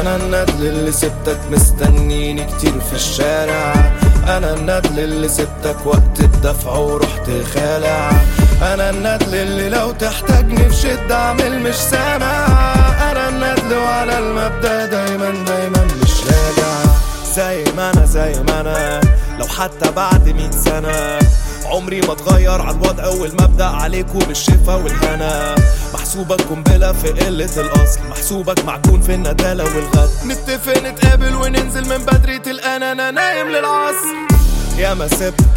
انا الندل اللي سبتك مستنيني كتير في الشارع، انا الندل اللي سبتك وقت الدفع ورحت خالع، انا الندل اللي لو تحتاجني في شدة اعمل مش سامع، انا الندل وعلى المبدأ دايما دايما مش راجع. زي ما انا لو حتى بعد 100 سنة عمري ما اتغير على الوضع والمبدأ، عليكوا بالشفا والهنا. محسوبك قنبلة في قلة الأصل، محسوبك معجون في الندالة والغد. نتفق نتقابل وننزل من بدري تلقانا أنا نايم للعصر. يا ما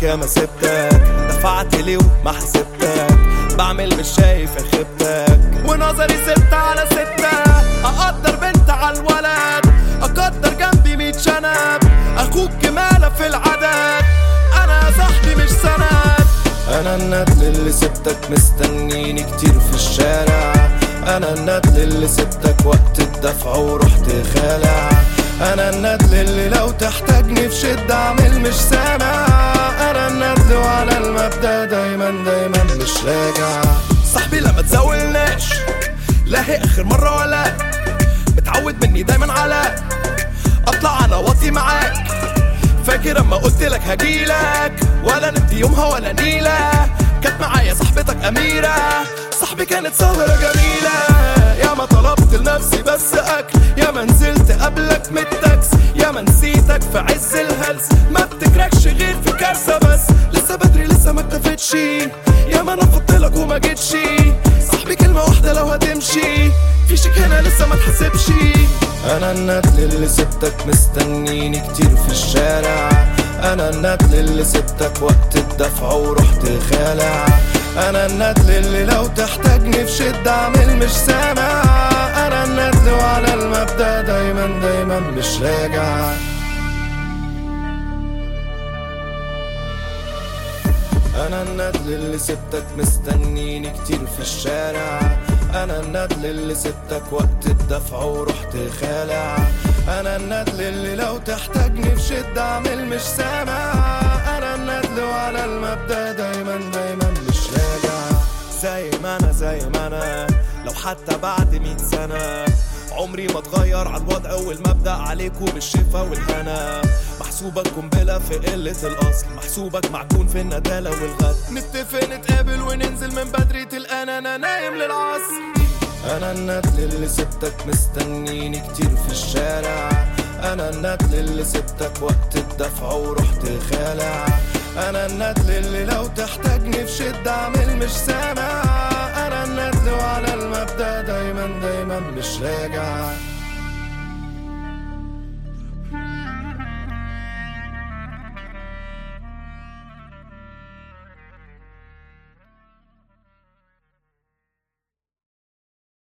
سبتك دفعت ليه وما حسبتك، بعمل مش شايف يا خيبتك ونظري 6 على 6. أقدر بنت على الولد، أقدر جنبي 100 شنب، أخوك جمالة في العدد، أنا صاحبي مش سند. أنا الندل اللي سبتك مستنيني كتير في الشارع، أنا الندل اللي سبتك وقت الدفع ورحت خالع، أنا الندل اللي لو تحتاجني في شدة اعمل مش سامع، أنا الندل وعلى المبدأ دايما دايما مش راجع. صاحبي لا ما تزولناش، لا هي آخر مرة ولا متعود مني دايما على أطلع أنا واطي معاك. فاكر اما قلتلك هجيلك ولا نمت يومها ولا نيلة، كانت معايا صاحبتك أميرة، صاحبي كانت سهرة جميلة. يا ما طلبت لنفسي بس أكل، يا ما نزلت قبلك من التاكس، يا ما نسيتك في عز الهلس، ما بتكركش غير في كارثة بس لسه بدري لسه ما اكتفتش، يا ما انا فضلك وما جيتش. صاحبي كلمة واحدة لو هتمشي في شيك هنا لسه ما تحسبش. انا الندل اللي سبتك مستنيني كتير في الشارع، انا الندل اللي سبتك وقت الدفع ورحت خالع، انا الندل اللي لو تحتاجني في شدة اعمل مش سامع، انا الندل وعلى المبدأ دايما دايما مش راجع. انا الندل اللي سبتك مستنيني كتير في الشارع، انا الندل اللي سبتك وقت الدفع ورحت خالع، انا الندل اللي لو تحتاجني في شدة اعمل مش سامع، انا الندل وعلى المبدأ دايما دايما مش راجع. زي ما انا لو حتى بعد 100 سنة عمري ما اتغير على الوضع والمبدأ، عليكوا بالشفا والهنا. محسوبك قنبلة في قلة الأصل، محسوبك معجون في الندالة والغد. نتفق نتقابل وننزل من بدري تلقانا أنا نايم للعصر. أنا الندل اللي سبتك مستنيني كتير في الشارع، أنا الندل اللي سبتك وقت الدفع ورحت خالع، أنا الندل اللي لو تحتاجني في شدة اعمل مش سامع، أنا الندل وعلى المبدأ دايما دايما مش راجع.